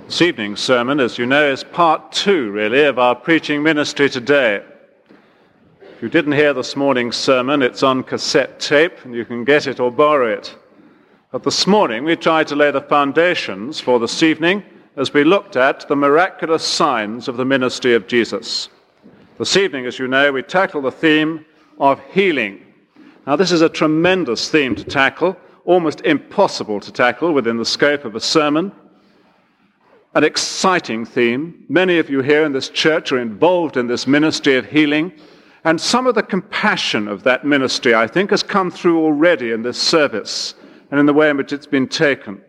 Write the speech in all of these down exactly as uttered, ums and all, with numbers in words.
This evening's sermon, as you know, is part two, really, of our preaching ministry today. If you didn't hear this morning's sermon, it's on cassette tape, and you can get it or borrow it. But this morning, we tried to lay the foundations for this evening as we looked at the miraculous signs of the ministry of Jesus. This evening, as you know, we tackle the theme of healing. Now, this is a tremendous theme to tackle, almost impossible to tackle within the scope of a sermon. An exciting theme. Many of you here in this church are involved in this ministry of healing, and some of the compassion of that ministry, I think, has come through already in this service and in the way in which it's been taken.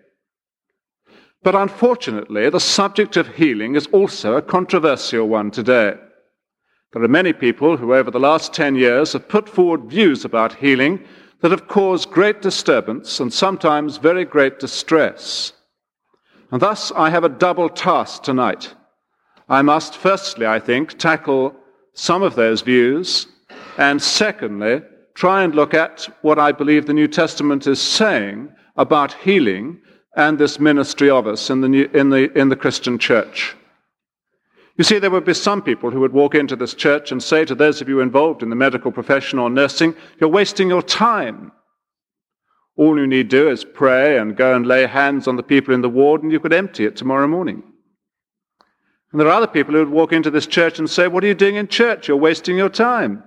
But unfortunately, the subject of healing is also a controversial one today. There are many people who over the last ten years have put forward views about healing that have caused great disturbance and sometimes very great distress. And thus, I have a double task tonight. I must, firstly, I think, tackle some of those views, and secondly, try and look at what I believe the New Testament is saying about healing and this ministry of us in the, new, in the, in the Christian church. You see, there would be some people who would walk into this church and say to those of you involved in the medical profession or nursing, "You're wasting your time. All you need to do is pray and go and lay hands on the people in the ward, and you could empty it tomorrow morning." And there are other people who would walk into this church and say, "What are you doing in church? You're wasting your time.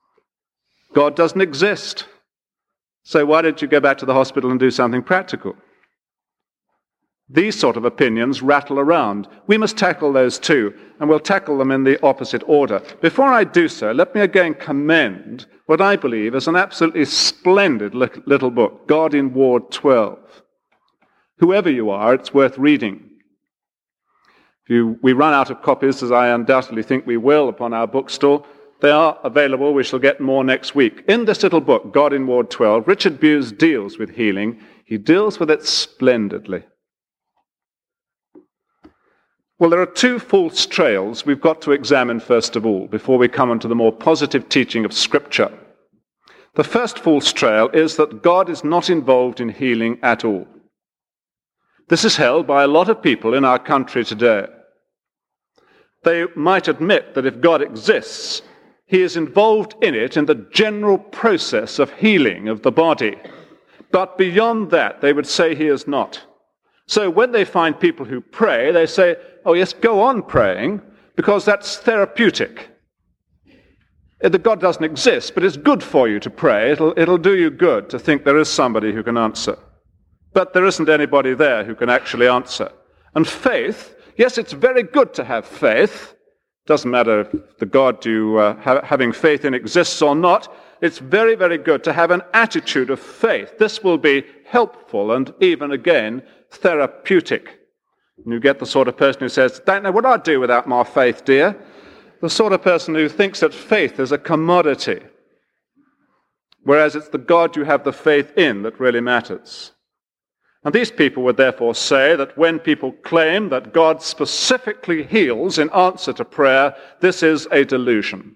God doesn't exist. So why don't you go back to the hospital and do something practical?" These sort of opinions rattle around. We must tackle those too, and we'll tackle them in the opposite order. Before I do so, let me again commend what I believe is an absolutely splendid little book, God in Ward twelve. Whoever you are, it's worth reading. If you, we run out of copies, as I undoubtedly think we will, upon our bookstore, they are available. We shall get more next week. In this little book, God in Ward twelve, Richard Bewes deals with healing. He deals with it splendidly. Well, there are two false trails we've got to examine first of all, before we come on to the more positive teaching of Scripture. The first false trail is that God is not involved in healing at all. This is held by a lot of people in our country today. They might admit that if God exists, he is involved in it in the general process of healing of the body. But beyond that, they would say he is not. So when they find people who pray, they say, "Oh yes, go on praying, because that's therapeutic. The God doesn't exist, but it's good for you to pray. It'll, it'll do you good to think there is somebody who can answer." But there isn't anybody there who can actually answer. And faith, yes, it's very good to have faith. Doesn't matter if the God you uh, ha- having faith in exists or not. It's very, very good to have an attitude of faith. This will be helpful and even, again, therapeutic. And you get the sort of person who says, "Don't know what I'd do without my faith, dear." The sort of person who thinks that faith is a commodity, whereas it's the God you have the faith in that really matters. And these people would therefore say that when people claim that God specifically heals in answer to prayer, this is a delusion.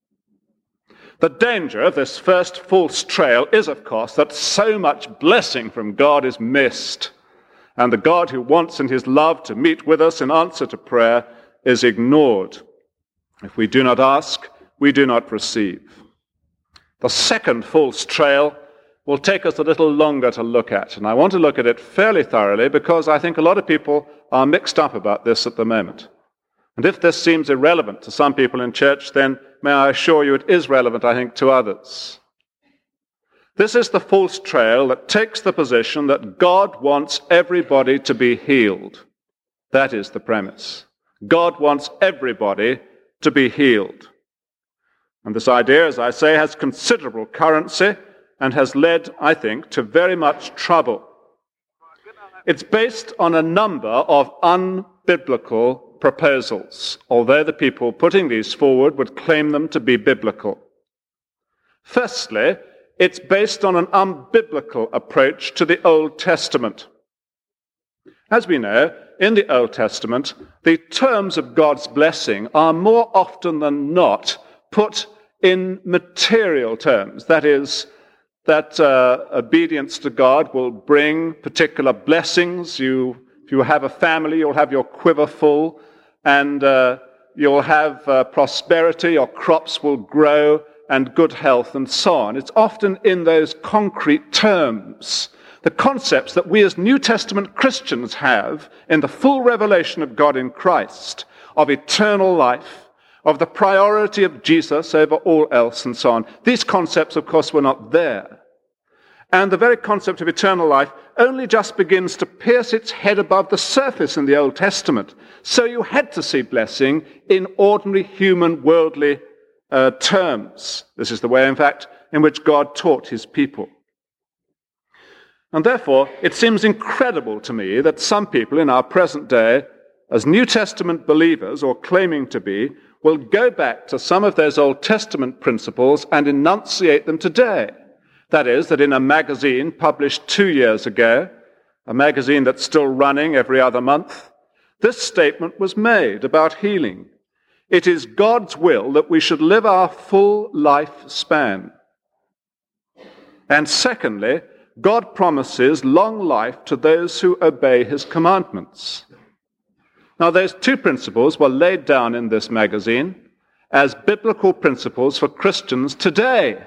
The danger of this first false trail is, of course, that so much blessing from God is missed, and the God who wants in his love to meet with us in answer to prayer is ignored. If we do not ask, we do not receive. The second false trail will take us a little longer to look at, and I want to look at it fairly thoroughly because I think a lot of people are mixed up about this at the moment. And if this seems irrelevant to some people in church, then may I assure you it is relevant, I think, to others. This is the false trail that takes the position that God wants everybody to be healed. That is the premise. God wants everybody to be healed. And this idea, as I say, has considerable currency and has led, I think, to very much trouble. It's based on a number of unbiblical proposals, although the people putting these forward would claim them to be biblical. Firstly, it's based on an unbiblical approach to the Old Testament. As we know, in the Old Testament, the terms of God's blessing are more often than not put in material terms. That is, that uh, obedience to God will bring particular blessings. You If you have a family, you'll have your quiver full, and uh, you'll have uh, prosperity, your crops will grow, and good health, and so on. It's often in those concrete terms, the concepts that we as New Testament Christians have in the full revelation of God in Christ, of eternal life, of the priority of Jesus over all else, and so on. These concepts, of course, were not there. And the very concept of eternal life only just begins to pierce its head above the surface in the Old Testament. So you had to see blessing in ordinary human, worldly uh, terms. This is the way, in fact, in which God taught his people. And therefore, it seems incredible to me that some people in our present day, as New Testament believers, or claiming to be, will go back to some of those Old Testament principles and enunciate them today. That is, that in a magazine published two years ago, a magazine that's still running every other month, this statement was made about healing. It is God's will that we should live our full life span. And secondly, God promises long life to those who obey his commandments. Now, those two principles were laid down in this magazine as biblical principles for Christians today.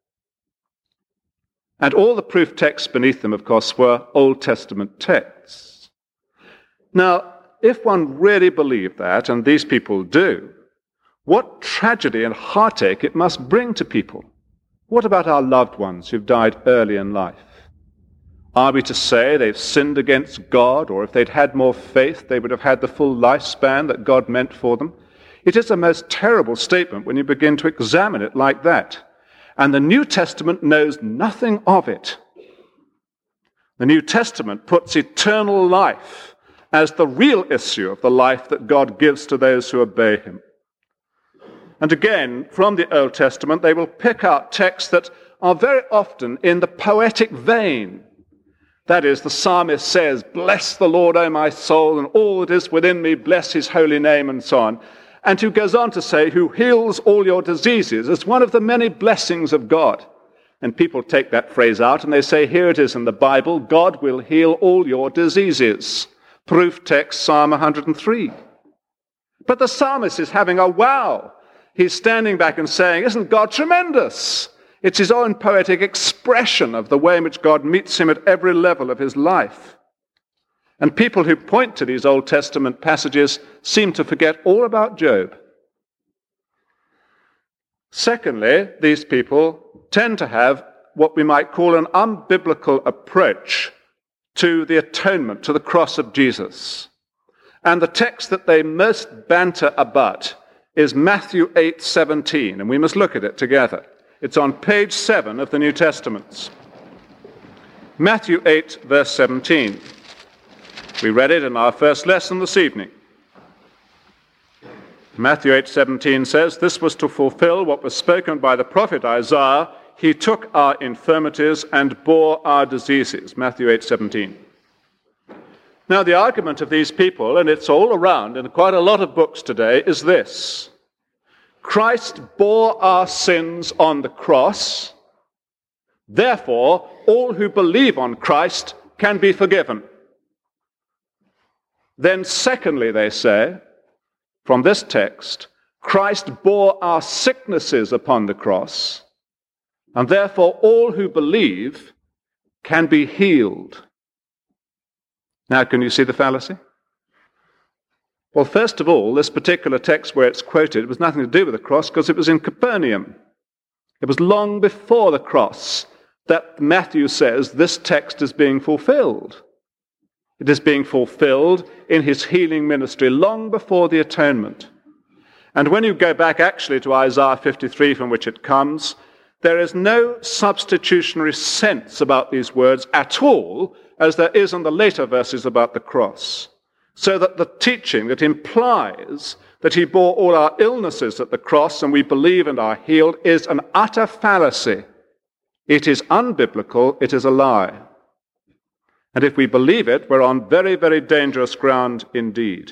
And all the proof texts beneath them, of course, were Old Testament texts. Now, if one really believed that, and these people do, what tragedy and heartache it must bring to people. What about our loved ones who've died early in life? Are we to say they've sinned against God, or if they'd had more faith, they would have had the full lifespan that God meant for them? It is a most terrible statement when you begin to examine it like that. And the New Testament knows nothing of it. The New Testament puts eternal life as the real issue of the life that God gives to those who obey him. And again, from the Old Testament, they will pick out texts that are very often in the poetic vein. That is, the psalmist says, "Bless the Lord, O my soul, and all that is within me, bless his holy name," and so on. And who goes on to say, "Who heals all your diseases," as one of the many blessings of God. And people take that phrase out and they say, here it is in the Bible, God will heal all your diseases. Proof text, Psalm one hundred three. But the psalmist is having a wow. He's standing back and saying, isn't God tremendous? It's his own poetic expression of the way in which God meets him at every level of his life. And people who point to these Old Testament passages seem to forget all about Job. Secondly, these people tend to have what we might call an unbiblical approach to the atonement, to the cross of Jesus. And the text that they most banter about is Matthew eight seventeen, and we must look at it together. It's on page seven of the New Testament. Matthew eight, verse seventeen. We read it in our first lesson this evening. Matthew eight seventeen says, "This was to fulfill what was spoken by the prophet Isaiah. He took our infirmities and bore our diseases." Matthew eight seventeen. Now, the argument of these people, and it's all around in quite a lot of books today, is this: Christ bore our sins on the cross. Therefore, all who believe on Christ can be forgiven. Then secondly, they say, from this text, Christ bore our sicknesses upon the cross, and therefore all who believe can be healed. Now, can you see the fallacy? Well, first of all, this particular text where it's quoted was nothing to do with the cross because it was in Capernaum. It was long before the cross that Matthew says this text is being fulfilled. It is being fulfilled in his healing ministry long before the atonement. And when you go back actually to Isaiah fifty-three, from which it comes, there is no substitutionary sense about these words at all, as there is in the later verses about the cross. So that the teaching that implies that he bore all our illnesses at the cross and we believe and are healed is an utter fallacy. It is unbiblical, it is a lie. And if we believe it, we're on very, very dangerous ground indeed.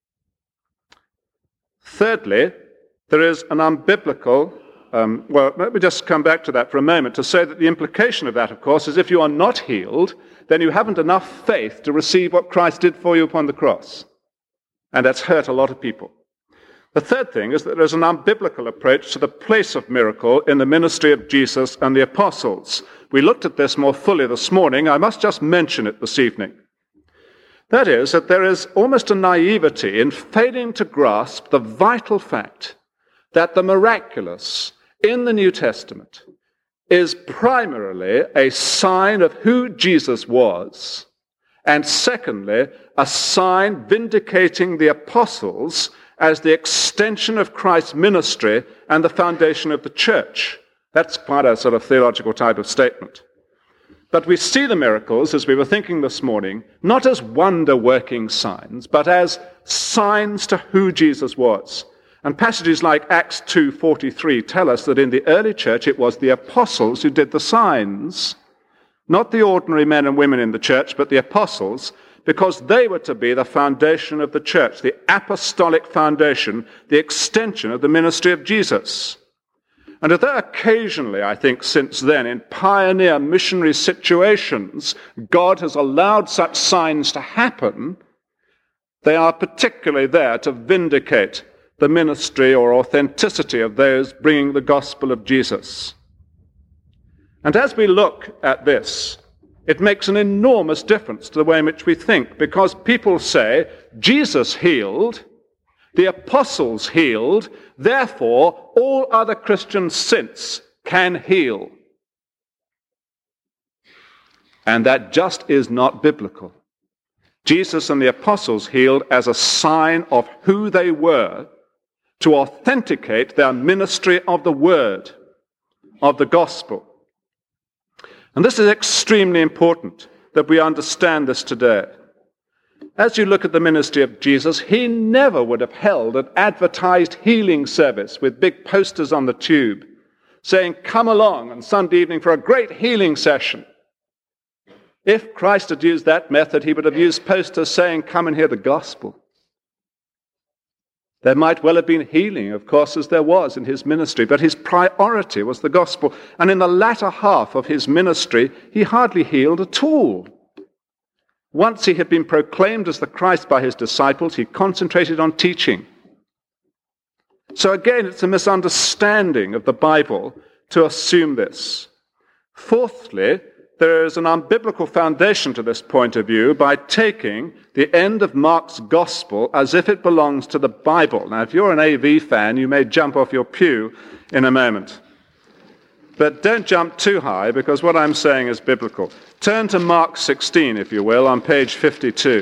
Thirdly, there is an unbiblical, um, well, let me just come back to that for a moment to say that the implication of that, of course, is if you are not healed, then you haven't enough faith to receive what Christ did for you upon the cross. And that's hurt a lot of people. The third thing is that there's an unbiblical approach to the place of miracle in the ministry of Jesus and the apostles. We looked at this more fully this morning. I must just mention it this evening. That is, that there is almost a naivety in failing to grasp the vital fact that the miraculous in the New Testament is primarily a sign of who Jesus was, and secondly, a sign vindicating the apostles as the extension of Christ's ministry and the foundation of the church. That's quite a sort of theological type of statement. But we see the miracles, as we were thinking this morning, not as wonder-working signs, but as signs to who Jesus was. And passages like Acts two forty-three tell us that in the early church it was the apostles who did the signs, not the ordinary men and women in the church, but the apostles, because they were to be the foundation of the church, the apostolic foundation, the extension of the ministry of Jesus. And although occasionally, I think, since then, in pioneer missionary situations, God has allowed such signs to happen, they are particularly there to vindicate the ministry or authenticity of those bringing the gospel of Jesus. And as we look at this, it makes an enormous difference to the way in which we think, because people say, Jesus healed, the apostles healed, therefore all other Christians since can heal. And that just is not biblical. Jesus and the apostles healed as a sign of who they were, to authenticate their ministry of the word, of the gospel. And this is extremely important that we understand this today. As you look at the ministry of Jesus, he never would have held an advertised healing service with big posters on the tube saying, come along on Sunday evening for a great healing session. If Christ had used that method, he would have used posters saying, come and hear the gospel. There might well have been healing, of course, as there was in his ministry, but his priority was the gospel. And in the latter half of his ministry, he hardly healed at all. Once he had been proclaimed as the Christ by his disciples, he concentrated on teaching. So again, it's a misunderstanding of the Bible to assume this. Fourthly, there is an unbiblical foundation to this point of view by taking the end of Mark's gospel as if it belongs to the Bible. Now, if you're an A V fan, you may jump off your pew in a moment. But don't jump too high, because what I'm saying is biblical. Turn to Mark sixteen, if you will, on page fifty-two.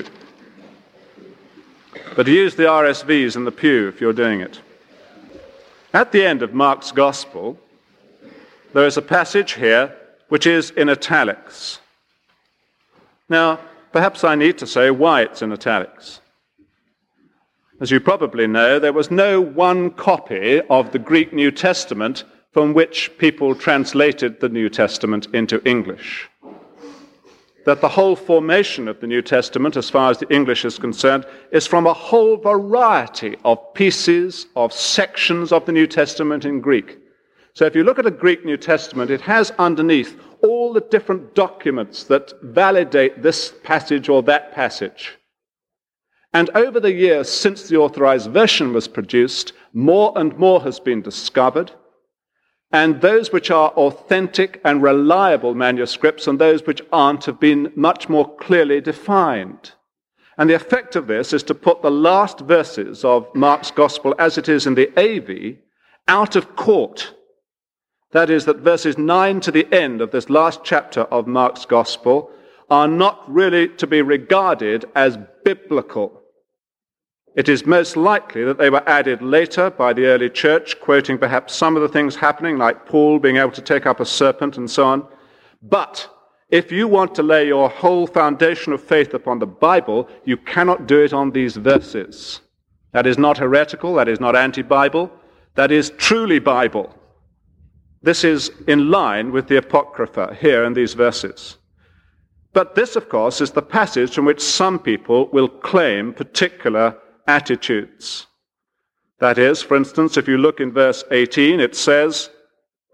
But use the R S Vs in the pew if you're doing it. At the end of Mark's gospel, there is a passage here which is in italics. Now, perhaps I need to say why it's in italics. As you probably know, there was no one copy of the Greek New Testament from which people translated the New Testament into English. That the whole formation of the New Testament, as far as the English is concerned, is from a whole variety of pieces, of sections of the New Testament in Greek. So if you look at a Greek New Testament, it has underneath all the different documents that validate this passage or that passage. And over the years since the Authorized Version was produced, more and more has been discovered. And those which are authentic and reliable manuscripts and those which aren't have been much more clearly defined. And the effect of this is to put the last verses of Mark's Gospel, as it is in the A V, out of court. That is, that verses nine to the end of this last chapter of Mark's Gospel are not really to be regarded as biblical. It is most likely that they were added later by the early church, quoting perhaps some of the things happening, like Paul being able to take up a serpent and so on. But if you want to lay your whole foundation of faith upon the Bible, you cannot do it on these verses. That is not heretical, that is not anti-Bible, that is truly Bible. This is in line with the Apocrypha here in these verses. But this, of course, is the passage from which some people will claim particular attitudes. That is, for instance, if you look in verse eighteen, it says,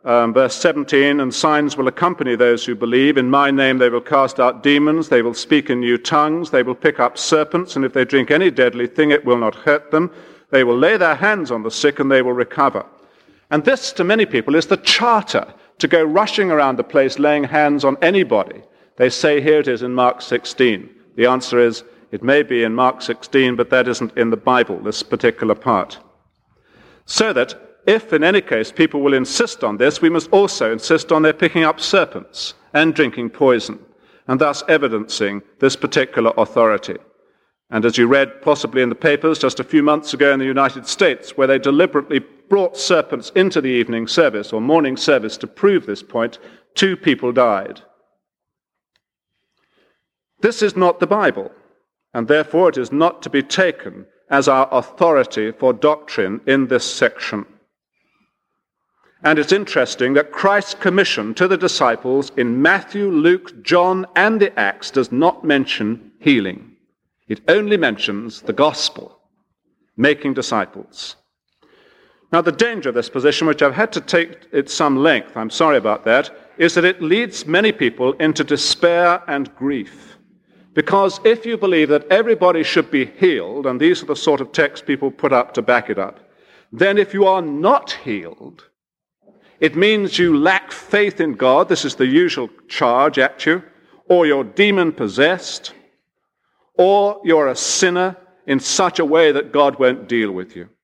Um, verse seventeen, and signs will accompany those who believe. In my name they will cast out demons, they will speak in new tongues, they will pick up serpents, and if they drink any deadly thing, it will not hurt them. They will lay their hands on the sick, and they will recover. And this, to many people, is the charter to go rushing around the place laying hands on anybody. They say here it is in Mark sixteen. The answer is, it may be in Mark sixteen, but that isn't in the Bible, this particular part. So that if, in any case, people will insist on this, we must also insist on their picking up serpents and drinking poison, and thus evidencing this particular authority. And as you read possibly in the papers just a few months ago in the United States, where they deliberately brought serpents into the evening service or morning service to prove this point, two people died. This is not the Bible, and therefore it is not to be taken as our authority for doctrine in this section. And it's interesting that Christ's commission to the disciples in Matthew, Luke, John, and the Acts does not mention healing. It only mentions the gospel, making disciples. Now, the danger of this position, which I've had to take at some length, I'm sorry about that, is that it leads many people into despair and grief. Because if you believe that everybody should be healed, and these are the sort of texts people put up to back it up, then if you are not healed, it means you lack faith in God, this is the usual charge at you, or you're demon-possessed, or you're a sinner in such a way that God won't deal with you.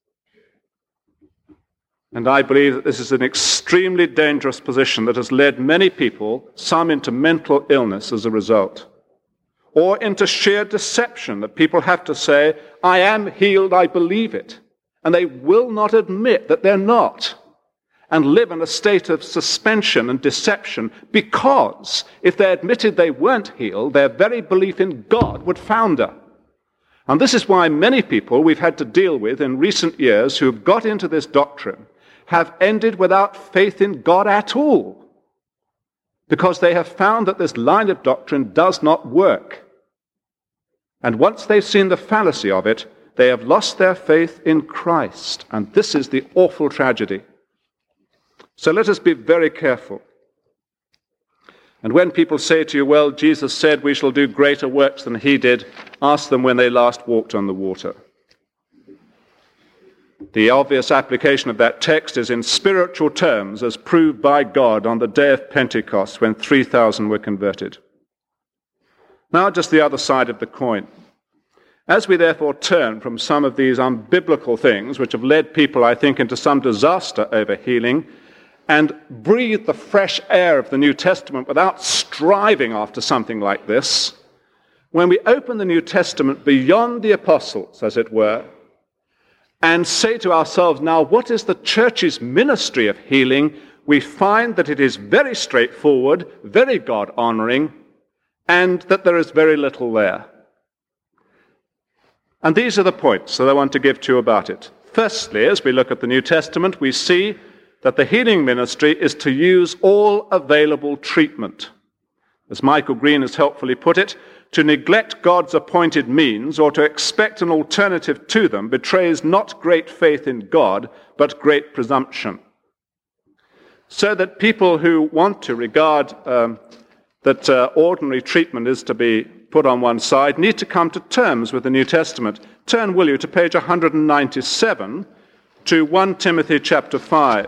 And I believe that this is an extremely dangerous position that has led many people, some into mental illness as a result, or into sheer deception that people have to say, I am healed, I believe it, and they will not admit that they're not, and live in a state of suspension and deception, because if they admitted they weren't healed, their very belief in God would founder. And this is why many people we've had to deal with in recent years who have got into this doctrine have ended without faith in God at all, because they have found that this line of doctrine does not work. And once they've seen the fallacy of it, they have lost their faith in Christ. And this is the awful tragedy. So let us be very careful. And when people say to you, well, Jesus said we shall do greater works than he did, ask them when they last walked on the water. The obvious application of that text is in spiritual terms, as proved by God on the day of Pentecost when three thousand were converted. Now just the other side of the coin. As we therefore turn from some of these unbiblical things, which have led people, I think, into some disaster over healing, and breathe the fresh air of the New Testament without striving after something like this, when we open the New Testament beyond the apostles, as it were, and say to ourselves, now, what is the church's ministry of healing? We find that it is very straightforward, very God-honoring, and that there is very little there. And these are the points that I want to give to you about it. Firstly, as we look at the New Testament, we see that the healing ministry is to use all available treatment. As Michael Green has helpfully put it, to neglect God's appointed means or to expect an alternative to them betrays not great faith in God, but great presumption. So that people who want to regard um, that uh, ordinary treatment is to be put on one side need to come to terms with the New Testament. Turn, will you, to page one hundred ninety-seven, to First Timothy chapter five.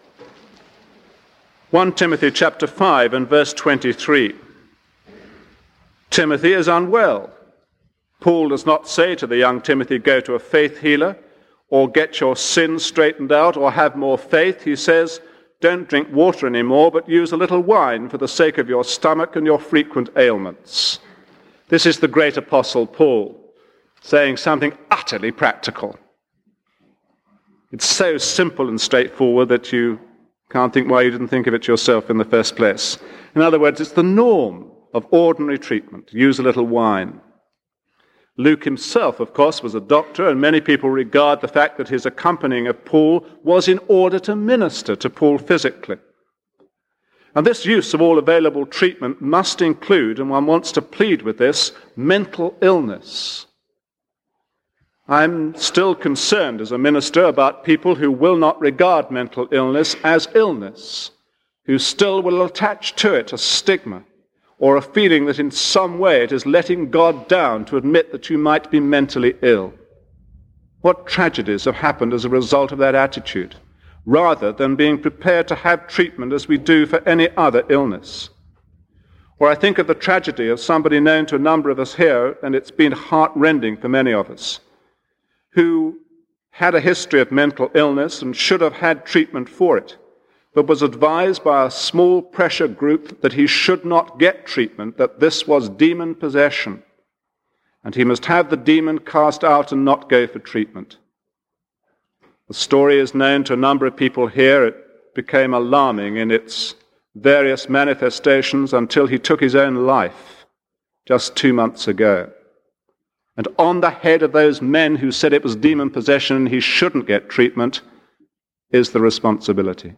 First Timothy chapter five and verse twenty-three. Timothy is unwell. Paul does not say to the young Timothy, go to a faith healer, or get your sins straightened out, or have more faith. He says, don't drink water anymore, but use a little wine for the sake of your stomach and your frequent ailments. This is the great apostle Paul saying something utterly practical. It's so simple and straightforward that you can't think why you didn't think of it yourself in the first place. In other words, it's the norm of ordinary treatment. Use a little wine. Luke himself, of course, was a doctor, and many people regard the fact that his accompanying of Paul was in order to minister to Paul physically. And this use of all available treatment must include, and one wants to plead with this, mental illness. I'm still concerned as a minister about people who will not regard mental illness as illness, who still will attach to it a stigma or a feeling that in some way it is letting God down to admit that you might be mentally ill. What tragedies have happened as a result of that attitude, rather than being prepared to have treatment as we do for any other illness. Or I think of the tragedy of somebody known to a number of us here, and it's been heart-rending for many of us, who had a history of mental illness and should have had treatment for it, but was advised by a small pressure group that he should not get treatment, that this was demon possession, and he must have the demon cast out and not go for treatment. The story is known to a number of people here. It became alarming in its various manifestations until he took his own life just two months ago. And on the head of those men who said it was demon possession and he shouldn't get treatment is the responsibility.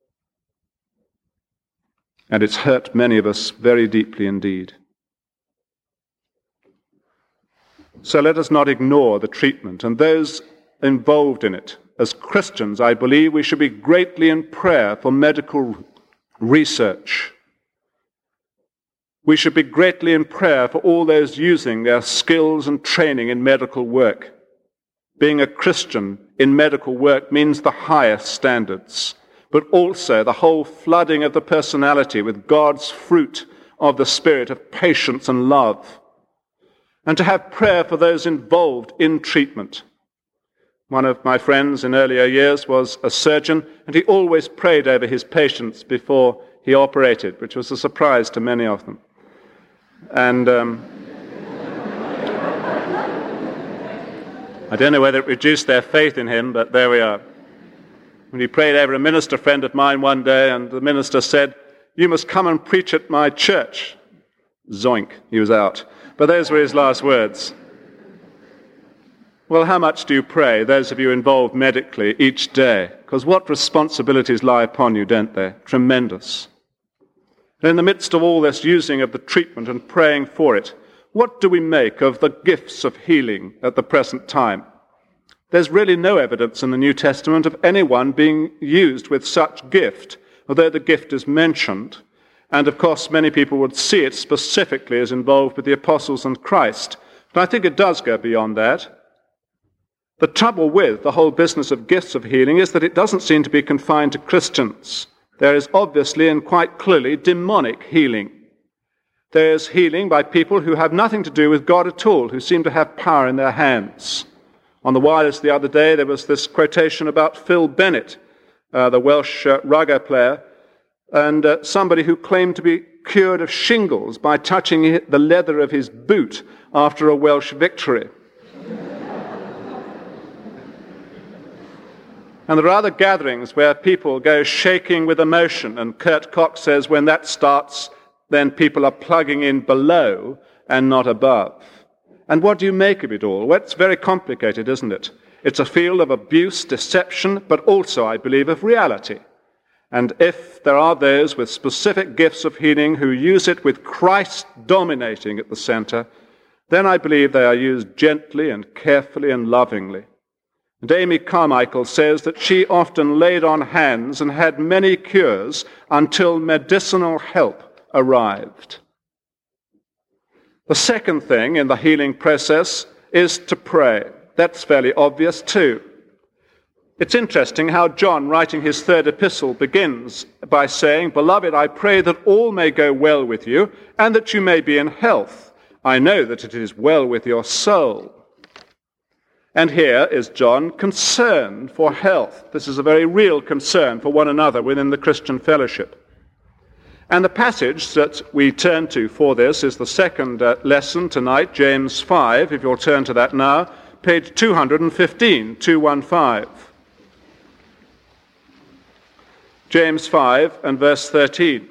And it's hurt many of us very deeply indeed. So let us not ignore the treatment and those involved in it. As Christians, I believe we should be greatly in prayer for medical research. We should be greatly in prayer for all those using their skills and training in medical work. Being a Christian in medical work means the highest standards, but also the whole flooding of the personality with God's fruit of the Spirit of patience and love, and to have prayer for those involved in treatment. One of my friends in earlier years was a surgeon, and he always prayed over his patients before he operated, which was a surprise to many of them. And um, I don't know whether it reduced their faith in him, but there we are. When he prayed over a minister friend of mine one day, and the minister said, "You must come and preach at my church." Zoink, he was out. But those were his last words. Well, how much do you pray, those of you involved medically, each day? Because what responsibilities lie upon you, don't they? Tremendous. And in the midst of all this using of the treatment and praying for it, what do we make of the gifts of healing at the present time? There's really no evidence in the New Testament of anyone being used with such gift, although the gift is mentioned. And of course, many people would see it specifically as involved with the apostles and Christ. But I think it does go beyond that. The trouble with the whole business of gifts of healing is that it doesn't seem to be confined to Christians. There is obviously and quite clearly demonic healing. There is healing by people who have nothing to do with God at all, who seem to have power in their hands. On the wireless the other day, there was this quotation about Phil Bennett, uh, the Welsh uh, rugger player, and uh, somebody who claimed to be cured of shingles by touching the leather of his boot after a Welsh victory. And there are other gatherings where people go shaking with emotion, and Kurt Cox says when that starts, then people are plugging in below and not above. And what do you make of it all? Well, it's very complicated, isn't it? It's a field of abuse, deception, but also, I believe, of reality. And if there are those with specific gifts of healing who use it with Christ dominating at the center, then I believe they are used gently and carefully and lovingly. And Amy Carmichael says that she often laid on hands and had many cures until medicinal help arrived. The second thing in the healing process is to pray. That's fairly obvious too. It's interesting how John, writing his third epistle, begins by saying, "Beloved, I pray that all may go well with you, and that you may be in health. I know that it is well with your soul." And here is John concerned for health. This is a very real concern for one another within the Christian fellowship. And the passage that we turn to for this is the second uh, lesson tonight, James five, if you'll turn to that now, page two fifteen, two fifteen. James five and verse thirteen.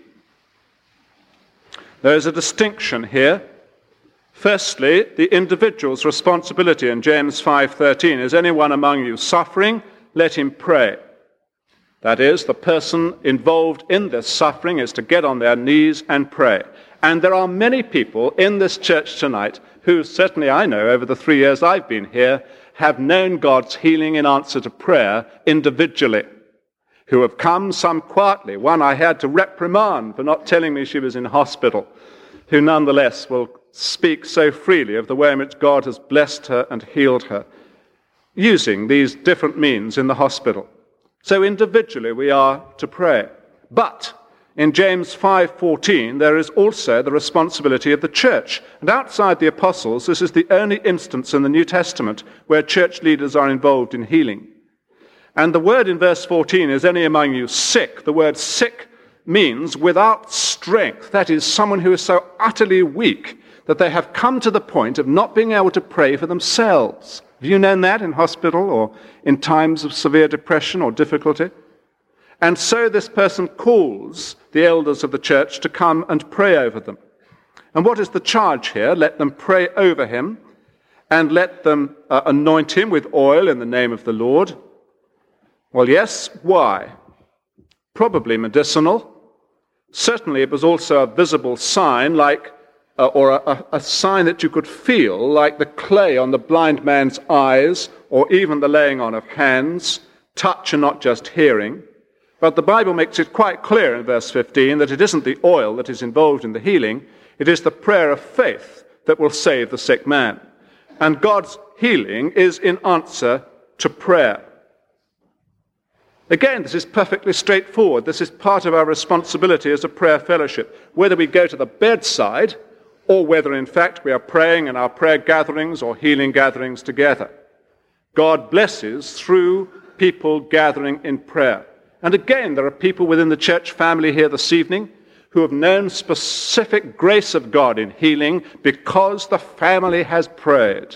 There is a distinction here. Firstly, the individual's responsibility in James five thirteen. Is anyone among you suffering? Let him pray. That is, the person involved in this suffering is to get on their knees and pray. And there are many people in this church tonight who, certainly I know over the three years I've been here, have known God's healing in answer to prayer individually, who have come, some quietly. One I had to reprimand for not telling me she was in hospital, who nonetheless will speak so freely of the way in which God has blessed her and healed her, using these different means in the hospital. So individually we are to pray. But in James five fourteen, there is also the responsibility of the church. And outside the apostles, this is the only instance in the New Testament where church leaders are involved in healing. And the word in verse fourteen is, any among you sick. The word sick means without strength. That is, someone who is so utterly weak that they have come to the point of not being able to pray for themselves. Have you known that in hospital or in times of severe depression or difficulty? And so this person calls the elders of the church to come and pray over them. And what is the charge here? Let them pray over him and let them uh, anoint him with oil in the name of the Lord. Well, yes, why? Probably medicinal. Certainly it was also a visible sign, like, uh, or a, a sign that you could feel, like the clay on the blind man's eyes, or even the laying on of hands, touch and not just hearing. But the Bible makes it quite clear in verse fifteen that it isn't the oil that is involved in the healing, it is the prayer of faith that will save the sick man. And God's healing is in answer to prayer. Again, this is perfectly straightforward. This is part of our responsibility as a prayer fellowship, whether we go to the bedside or whether, in fact, we are praying in our prayer gatherings or healing gatherings together. God blesses through people gathering in prayer. And again, there are people within the church family here this evening who have known specific grace of God in healing because the family has prayed.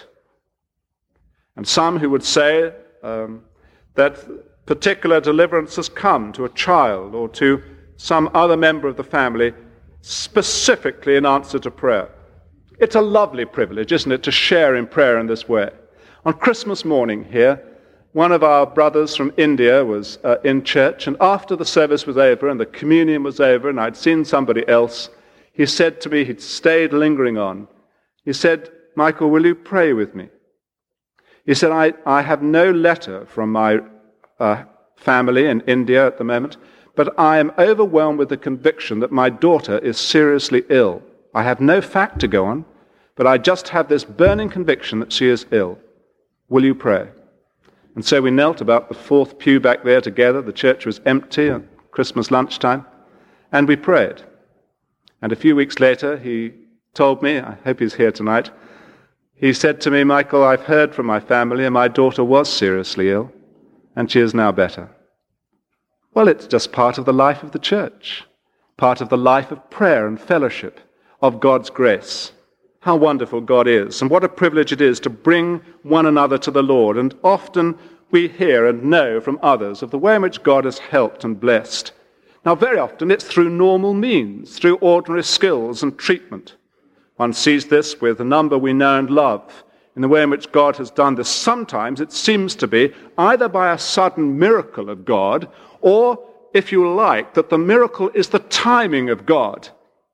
And some who would say um, that particular deliverance has come to a child or to some other member of the family specifically in answer to prayer. It's a lovely privilege, isn't it, to share in prayer in this way. On Christmas morning here, one of our brothers from India was uh, in church, and after the service was over and the communion was over and I'd seen somebody else, he said to me, he'd stayed lingering on, he said, Michael, will you pray with me? He said, I, I have no letter from my uh, family in India at the moment, but I am overwhelmed with the conviction that my daughter is seriously ill. I have no fact to go on, but I just have this burning conviction that she is ill. Will you pray? And so we knelt about the fourth pew back there together. The church was empty at Christmas lunchtime. And we prayed. And a few weeks later, he told me, I hope he's here tonight, he said to me, Michael, I've heard from my family and my daughter was seriously ill, and she is now better. Well, it's just part of the life of the church, part of the life of prayer and fellowship, of God's grace. How wonderful God is, and what a privilege it is to bring one another to the Lord. And often we hear and know from others of the way in which God has helped and blessed. Now, very often it's through normal means, through ordinary skills and treatment. One sees this with a number we know and love, in the way in which God has done this. Sometimes it seems to be either by a sudden miracle of God, or, if you like, that the miracle is the timing of God.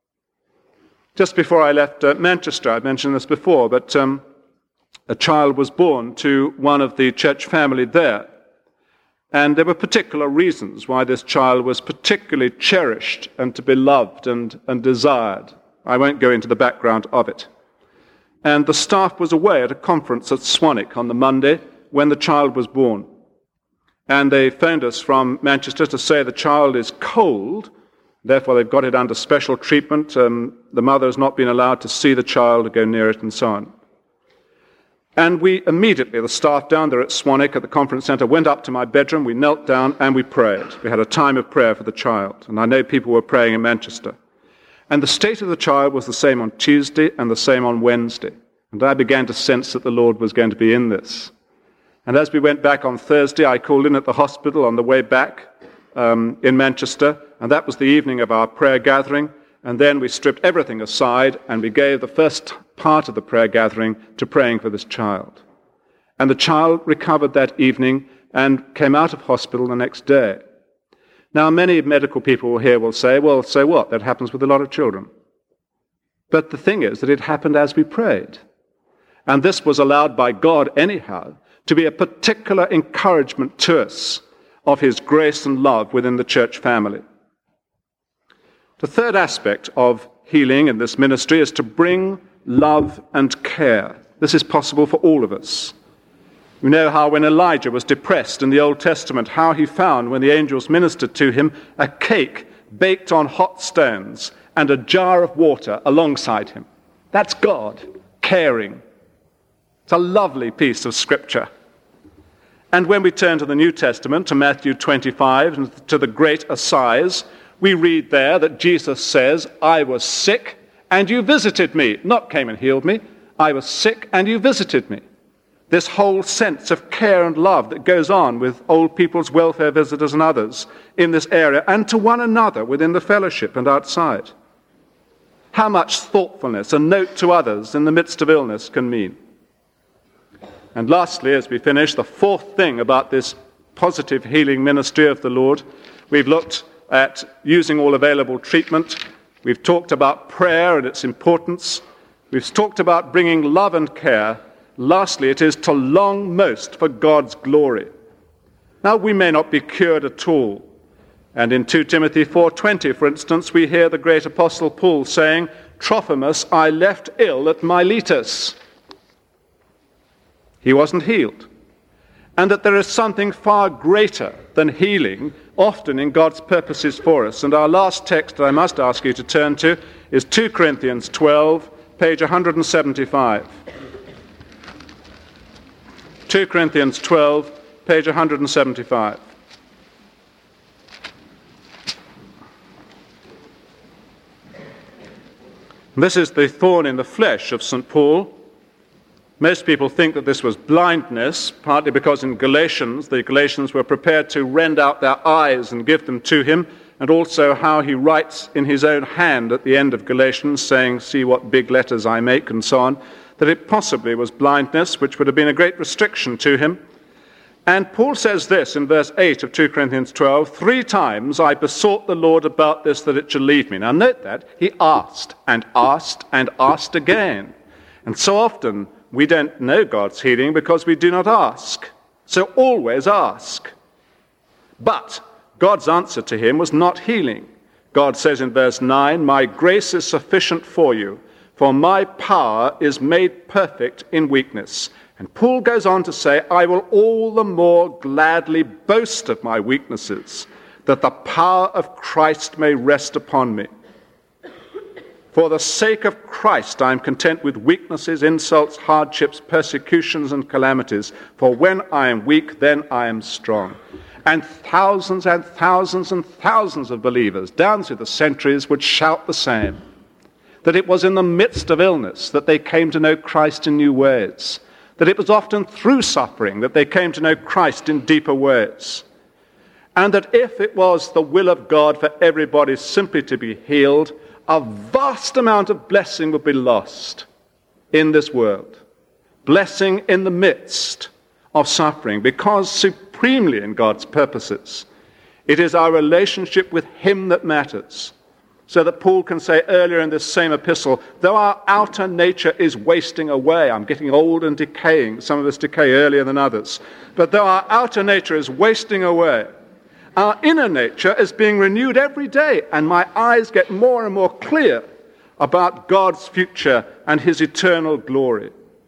Just before I left uh, Manchester, I mentioned this before, but um, a child was born to one of the church family there. And there were particular reasons why this child was particularly cherished and to be loved and, and desired. I won't go into the background of it. And the staff was away at a conference at Swanwick on the Monday when the child was born. And they phoned us from Manchester to say the child is cold. Therefore, they've got it under special treatment. Um, the mother has not been allowed to see the child or go near it and so on. And we immediately, the staff down there at Swanwick at the conference centre, went up to my bedroom, we knelt down and we prayed. We had a time of prayer for the child. And I know people were praying in Manchester. And the state of the child was the same on Tuesday and the same on Wednesday. And I began to sense that the Lord was going to be in this. And as we went back on Thursday, I called in at the hospital on the way back um, in Manchester. And that was the evening of our prayer gathering. And then we stripped everything aside and we gave the first part of the prayer gathering to praying for this child. And the child recovered that evening and came out of hospital the next day. Now, many medical people here will say, well, so what? That happens with a lot of children. But the thing is that it happened as we prayed. And this was allowed by God anyhow to be a particular encouragement to us of his grace and love within the church family. The third aspect of healing in this ministry is to bring love and care. This is possible for all of us. You know how when Elijah was depressed in the Old Testament, how he found, when the angels ministered to him, a cake baked on hot stones and a jar of water alongside him. That's God caring. It's a lovely piece of scripture. And when we turn to the New Testament, to Matthew twenty-five, and to the great assize, we read there that Jesus says, I was sick and you visited me. Not came and healed me. I was sick and you visited me. This whole sense of care and love that goes on with old people's welfare visitors and others in this area, and to one another within the fellowship and outside. How much thoughtfulness and note to others in the midst of illness can mean. And lastly, as we finish, the fourth thing about this positive healing ministry of the Lord, we've looked at using all available treatment. We've talked about prayer and its importance. We've talked about bringing love and care. Lastly, it is to long most for God's glory. Now, we may not be cured at all. And in Second Timothy four twenty, for instance, we hear the great apostle Paul saying, Trophimus I left ill at Miletus. He wasn't healed. And that there is something far greater than healing, often in God's purposes for us. And our last text that I must ask you to turn to is Second Corinthians twelve, page one seventy-five. Second Corinthians twelve, page one seventy-five. This is the thorn in the flesh of Saint Paul. Most people think that this was blindness, partly because in Galatians, the Galatians were prepared to rend out their eyes and give them to him, and also how he writes in his own hand at the end of Galatians, saying, see what big letters I make, and so on, that it possibly was blindness, which would have been a great restriction to him. And Paul says this in verse eight of Second Corinthians twelve, three times I besought the Lord about this, that it should leave me. Now note that, he asked and asked and asked again. And so often we don't know God's healing because we do not ask. So always ask. But God's answer to him was not healing. God says in verse nine, my grace is sufficient for you, for my power is made perfect in weakness. And Paul goes on to say, I will all the more gladly boast of my weaknesses, that the power of Christ may rest upon me. For the sake of Christ, I am content with weaknesses, insults, hardships, persecutions, and calamities. For when I am weak, then I am strong. And thousands and thousands and thousands of believers down through the centuries would shout the same, that it was in the midst of illness that they came to know Christ in new ways, that it was often through suffering that they came to know Christ in deeper ways, and that if it was the will of God for everybody simply to be healed, a vast amount of blessing would be lost in this world. Blessing in the midst of suffering, because supremely in God's purposes, it is our relationship with him that matters. So that Paul can say earlier in this same epistle, though our outer nature is wasting away, I'm getting old and decaying, some of us decay earlier than others, but though our outer nature is wasting away, our inner nature is being renewed every day, and my eyes get more and more clear about God's future and his eternal glory.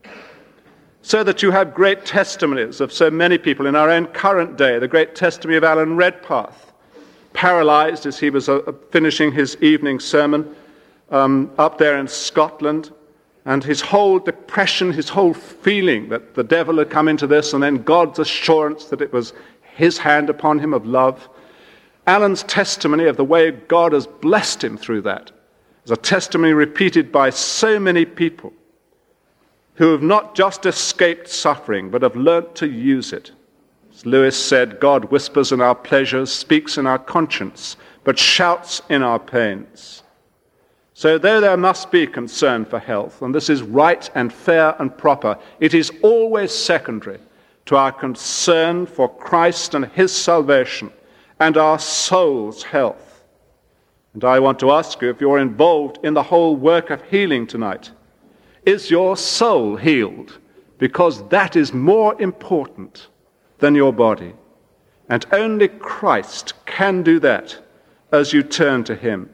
So that you have great testimonies of so many people in our own current day, the great testimony of Alan Redpath, paralyzed as he was uh, finishing his evening sermon um, up there in Scotland, and his whole depression, his whole feeling that the devil had come into this, and then God's assurance that it was his hand upon him of love. Alan's testimony of the way God has blessed him through that is a testimony repeated by so many people who have not just escaped suffering, but have learnt to use it. As Lewis said, God whispers in our pleasures, speaks in our conscience, but shouts in our pains. So though there must be concern for health, and this is right and fair and proper, it is always secondary to our concern for Christ and his salvation and our soul's health. And I want to ask you, if you're involved in the whole work of healing tonight, is your soul healed because that is more important than your body. And only Christ can do that as you turn to him.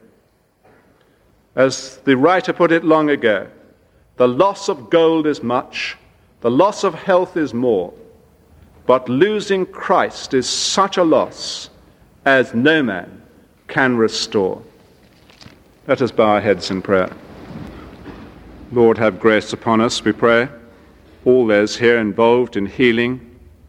As the writer put it long ago, the loss of gold is much, the loss of health is more, but losing Christ is such a loss as no man can restore. Let us bow our heads in prayer. Lord, have grace upon us, we pray, all those here involved in healing.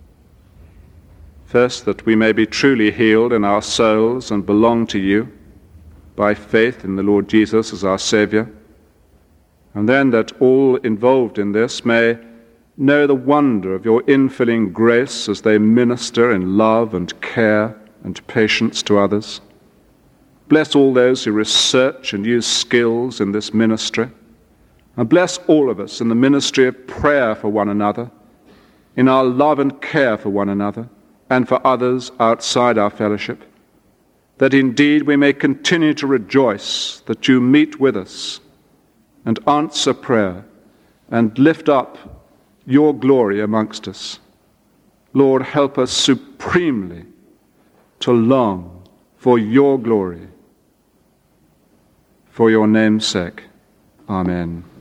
First, that we may be truly healed in our souls and belong to you by faith in the Lord Jesus as our Saviour. And then that all involved in this may know the wonder of your infilling grace as they minister in love and care and patience to others. Bless all those who research and use skills in this ministry. And bless all of us in the ministry of prayer for one another, in our love and care for one another, and for others outside our fellowship, that indeed we may continue to rejoice that you meet with us and answer prayer and lift up your glory amongst us. Lord, help us supremely to long for your glory, for your name's sake. Amen.